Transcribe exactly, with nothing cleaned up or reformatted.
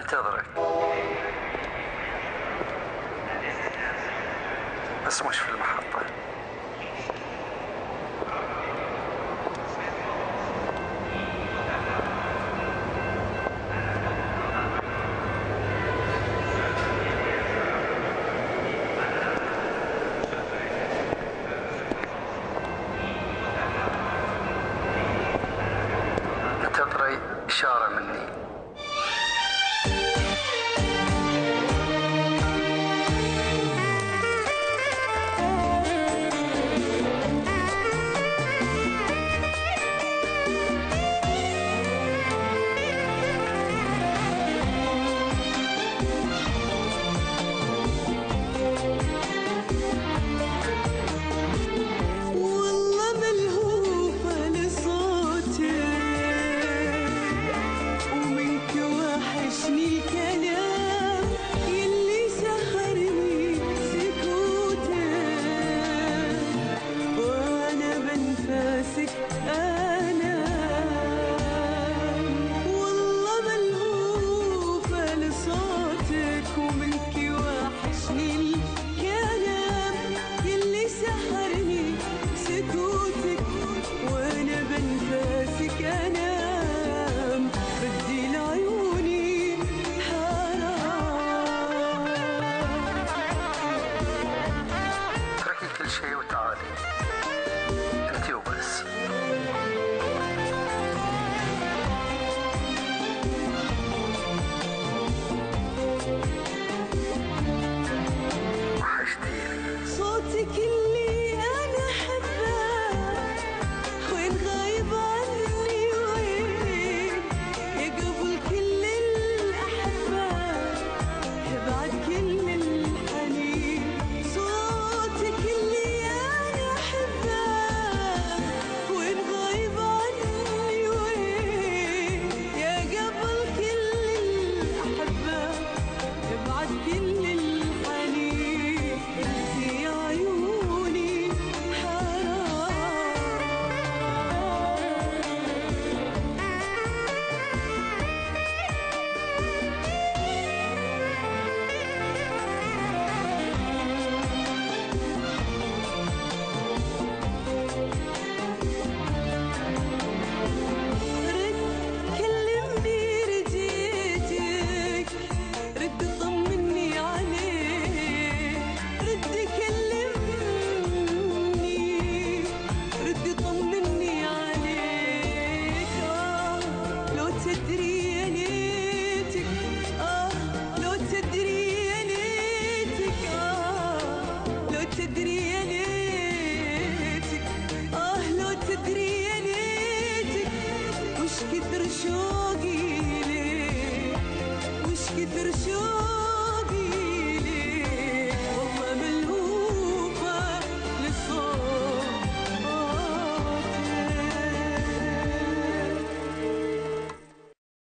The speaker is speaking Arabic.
انتظرك بس مش في المحطة. انتظري إشارة مني. كل شيء وتعالي انتي وبس. وحشتيني صوتك اللي انا احبه، وين غايب عني وين يا قبل كل الاحبه، بعد كل الحنين. صوتك اللي انا احبه، وين غايب عني وين يا قبل كل الاحبه، بعد كل الحنين. في عيوني حرام رد كلمني رجيتك، رد طمني عليك، رد كلمني، رد طمني عليك. آه لو تدري يا ليتك، آه لو تدري يا ليتك، آه لو تدري يا ليتك، آه لو تدري يا ليتك، وش كثر شوقي ليك، وش كثر شوقي